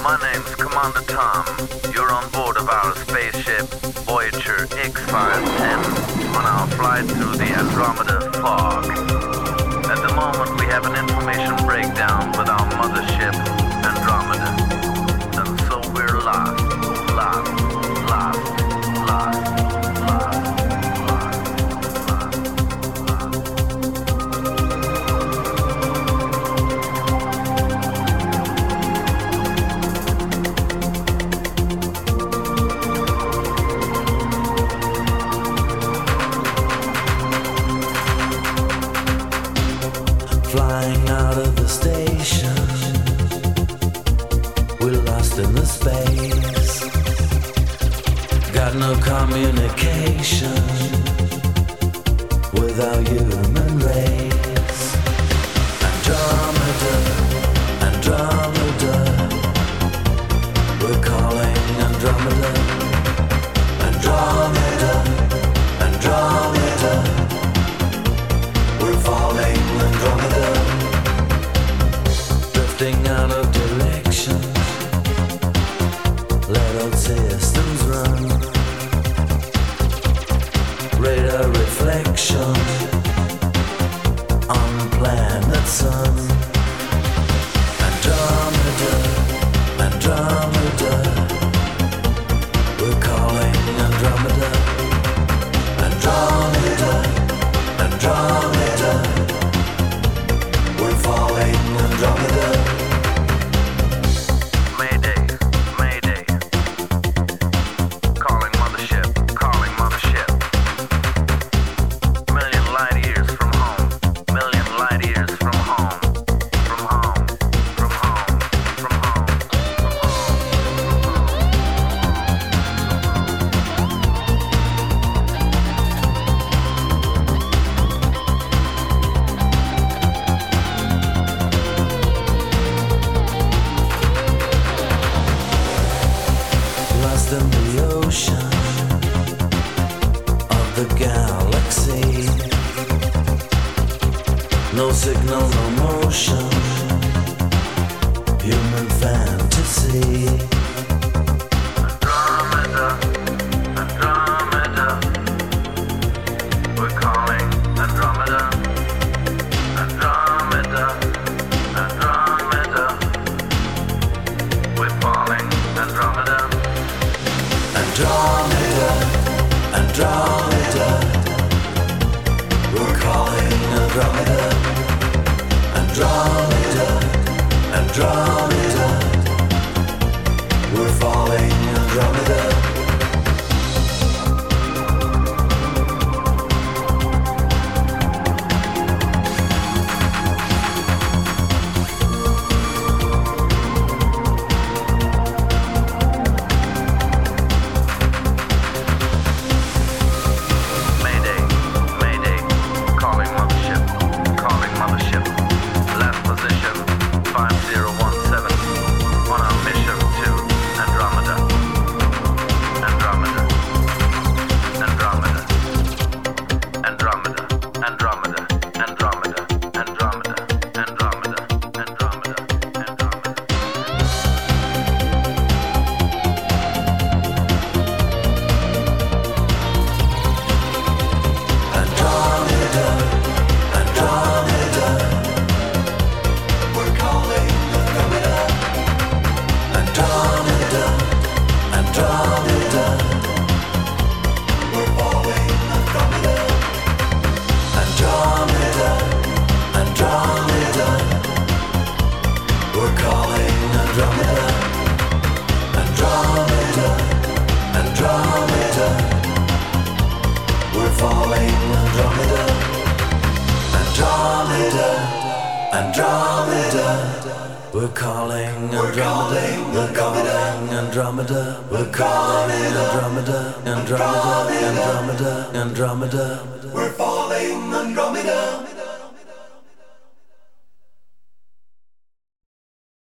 My name's Commander Tom. You're on board of our spaceship Voyager X-510 on our flight through the Andromeda fog. At the moment, we have an information breakdown with our mothership, Andromeda. And so we're lost, lost, lost, lost, lost, Flying out of the station, we're lost in the space. Got no communication with our human race. Andromeda, Andromeda, we're calling Andromeda. Andromeda, Andromeda, we're falling Andromeda. Drifting out of direction, let old systems run. Radar reflection on planet Sun. Andromeda, Andromeda, we're calling Andromeda. Andromeda, Andromeda, we're falling Andromeda. Mayday, Mayday. Calling mothership, calling mothership. Million light years from home, million light years from home, from home, from home, from home, from home. Lost in the ocean of the galaxy. No signal, no motion, human fantasy. Andromeda, Andromeda, we're calling Andromeda. Andromeda, Andromeda, we're falling Andromeda. Andromeda, Andromeda, we're calling Andromeda. Andromeda, Andromeda, we're falling Andromeda. Mayday, Mayday, calling mothership, calling mothership. Last position, 5017, on our mission to Andromeda. Andromeda, Andromeda, Andromeda, Andromeda, Andromeda, Andromeda, Andromeda, Andromeda, Andromeda. Andromeda, Andromeda, we're calling Andromeda. Andromeda, Andromeda, we're falling Andromeda. Andromeda, Andromeda, we're calling Andromeda. Andromeda, Andromeda, we're falling Andromeda. Andromeda, Andromeda, we're calling Andromeda. We're calling Andromeda. We're calling Andromeda. Andromeda, Andromeda, Andromeda, we're